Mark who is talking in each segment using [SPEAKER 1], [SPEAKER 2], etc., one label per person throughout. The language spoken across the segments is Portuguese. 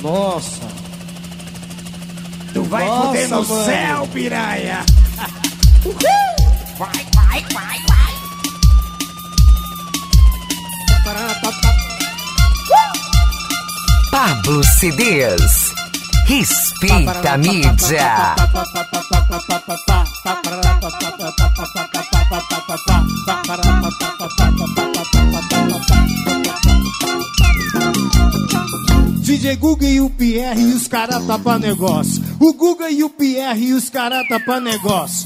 [SPEAKER 1] Nossa.
[SPEAKER 2] Tu vai foder no céu, piranha.
[SPEAKER 3] Vai, vai, vai, vai.
[SPEAKER 4] Pablo CDs. Respeita a mídia.
[SPEAKER 2] DJ Guga e o Pierre e os caras tá pra negócio. O Guga e o Pierre e os caras tá pra negócio.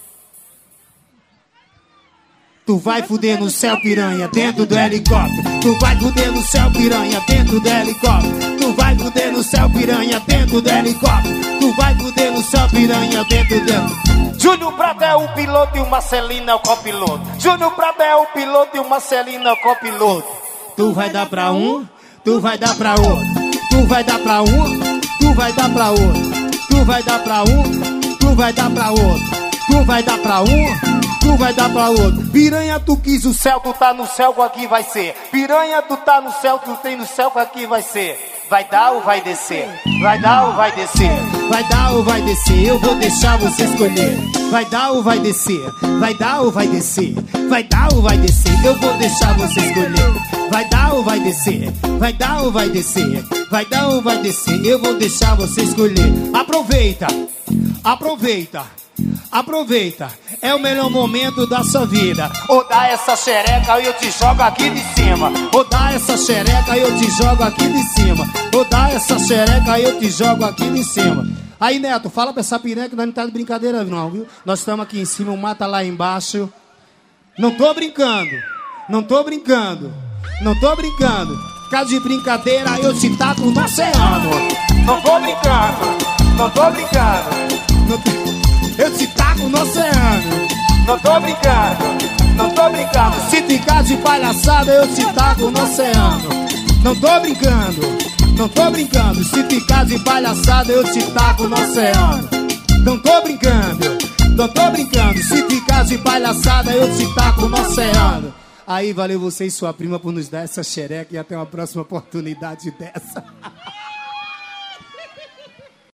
[SPEAKER 2] Tu vai fuder no céu, piranha, dentro do helicóptero. Tu vai fuder no céu, piranha, dentro do helicóptero. Tu vai fuder no céu, piranha, dentro do helicóptero. Tu vai fuder no céu, piranha, dentro do...
[SPEAKER 1] Júnior Prata é o piloto e o Marcelino é o copiloto. Júnior Prata é o piloto e o Marcelino é o copiloto.
[SPEAKER 2] Tu vai dar pra um, tu vai dar pra outro. Tu vai dar pra um, tu vai dar pra outro. Tu vai dar pra um, tu vai dar pra outro. Tu vai dar pra um, tu vai dar pra outro. Piranha, tu quis o céu,
[SPEAKER 1] Tu tá no céu, qual aqui vai ser? Piranha, tu tá no céu, tu tem no céu, qual aqui vai ser? Vai dar ou vai descer? Vai dar ou vai descer?
[SPEAKER 2] vai dar ou vai descer, eu vou deixar você escolher. Vai dar ou vai descer, vai dar ou vai descer. Vai dar ou vai descer, eu vou deixar você escolher. Vai dar ou vai descer, vai dar ou vai descer. Vai dar ou vai descer, eu vou deixar você escolher. Aproveita, aproveita, aproveita, é o melhor momento da sua vida.
[SPEAKER 1] Ou dá essa xereca e eu te jogo aqui de cima.
[SPEAKER 2] Ou dá essa xereca e eu te jogo aqui de cima. Ou dá essa xereca e eu te jogo aqui de cima. Aí, Neto, fala pra essa piranha que nós não tá de brincadeira não, viu? Nós estamos aqui em cima, o mar tá lá embaixo. Não tô brincando, não tô brincando, não tô brincando. Ficar de brincadeira eu te taco no oceano.
[SPEAKER 1] Não tô brincando, não tô brincando.
[SPEAKER 2] Eu te taco no oceano.
[SPEAKER 1] Não tô brincando, não tô brincando.
[SPEAKER 2] Se ficar de palhaçada eu te taco no oceano. Não tô brincando, não tô brincando. Se ficar de palhaçada eu te taco no oceano. Não tô brincando, não tô brincando. Se ficar de palhaçada eu te taco no oceano. Aí, valeu você e sua prima por nos dar essa xereca e até uma próxima oportunidade dessa.